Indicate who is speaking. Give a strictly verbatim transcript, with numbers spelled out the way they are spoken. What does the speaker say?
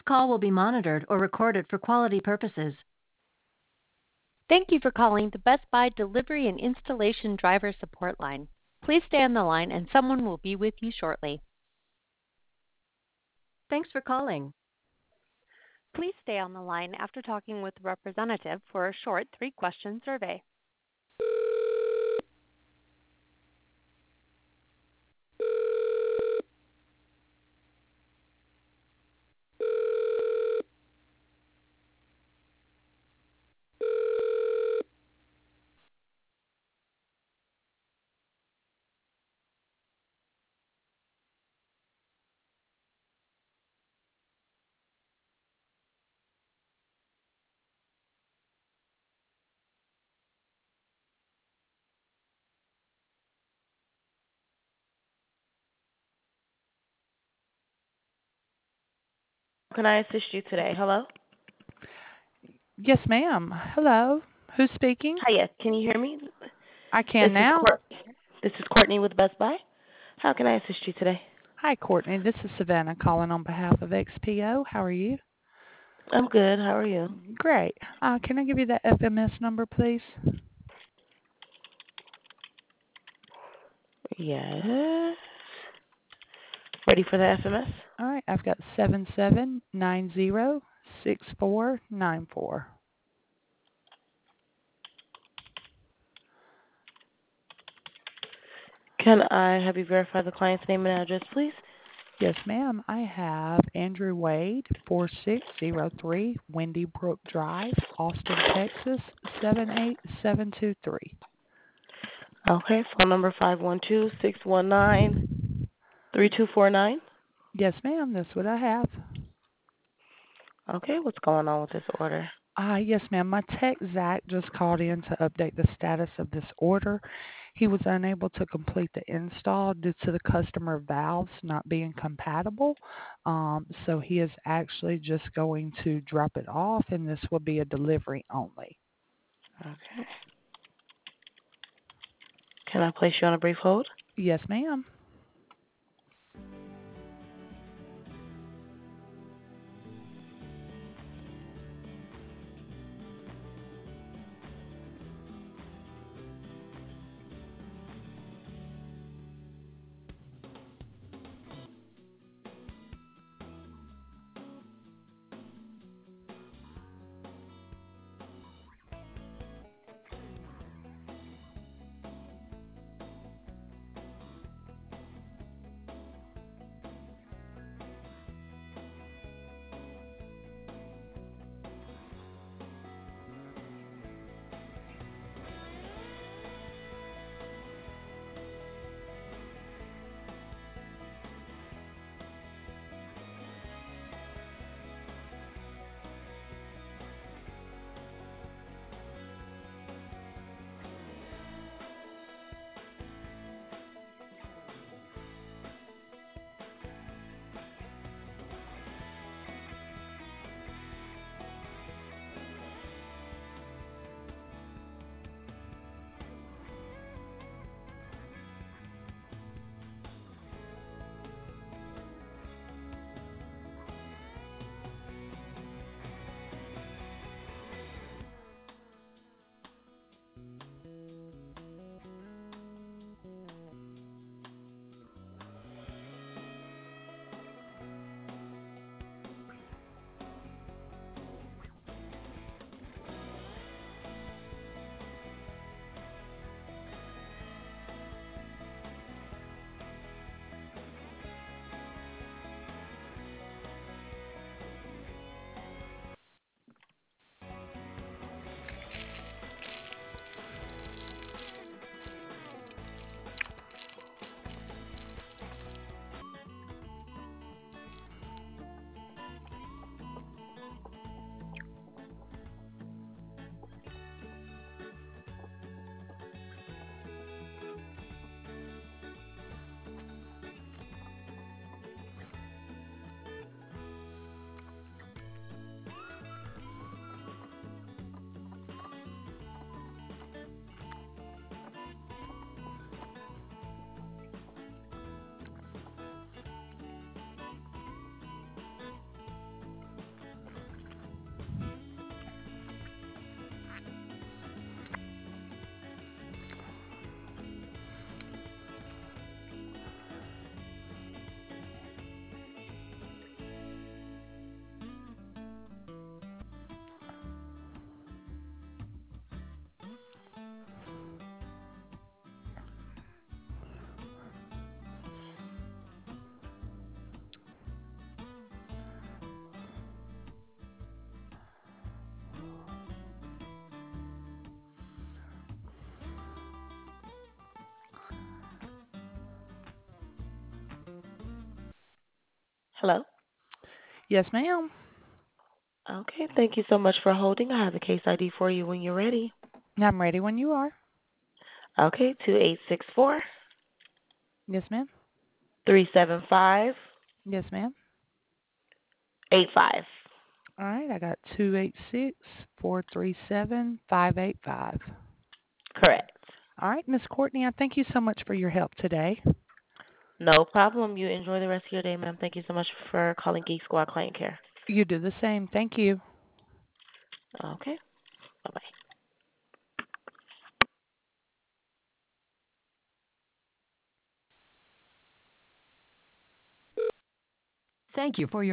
Speaker 1: call will be monitored or recorded for quality purposes.
Speaker 2: Thank you for calling the Best Buy Delivery and Installation Driver Support Line. Please stay on the line and someone will be with you shortly.
Speaker 1: Thanks for calling.
Speaker 2: Please stay on the line after talking with the representative for a short three-question survey.
Speaker 3: Can I assist you today? Hello?
Speaker 4: Yes, ma'am. Hello. Who's speaking?
Speaker 3: Hiya, can you hear me?
Speaker 4: I
Speaker 3: This
Speaker 4: can
Speaker 3: is
Speaker 4: now.
Speaker 3: Court- this is Courtney with Best Buy. How can I assist you today?
Speaker 4: Hi, Courtney. This is Savannah calling on behalf of X P O. How are you?
Speaker 3: I'm good. How are you?
Speaker 4: Great. Uh, can I give you that F M S number, please?
Speaker 3: Yes. Ready for the S M S?
Speaker 4: All right. I've got seven seven nine zero six four nine four.
Speaker 3: Can I have you verify the client's name and address, please?
Speaker 4: Yes, ma'am. I have Andrew Wade, four six zero three Windy Brook Drive, Austin, Texas, seven eight seven two three.
Speaker 3: Okay, phone number five one two, six one nine, three two four nine.
Speaker 4: Yes, ma'am. That's what I have.
Speaker 3: Okay, what's going on with this order?
Speaker 4: Uh, yes, ma'am. My tech, Zach, just called in to update the status of this order. He was unable to complete the install due to the customer valves not being compatible. Um, so he is actually just going to drop it off, and this will be a delivery only.
Speaker 3: Okay. Can I place you on a brief hold?
Speaker 4: Yes, ma'am.
Speaker 3: Hello?
Speaker 4: Yes, ma'am.
Speaker 3: Okay, thank you so much for holding. I have the case I D for you when you're ready.
Speaker 4: I'm ready when you are.
Speaker 3: Okay, two eight six four,
Speaker 4: Yes, ma'am.
Speaker 3: three seven five,
Speaker 4: Yes, ma'am.
Speaker 3: eight five.
Speaker 4: All right, I got two eight six, four three seven, five eight five.
Speaker 3: Correct.
Speaker 4: All right, Miss Courtney, I thank you so much for your help today.
Speaker 3: No problem. You enjoy the rest of your day, ma'am. Thank you so much for calling Geek Squad Client Care.
Speaker 4: You do the same. Thank you.
Speaker 3: Okay, bye-bye.
Speaker 1: Thank you for your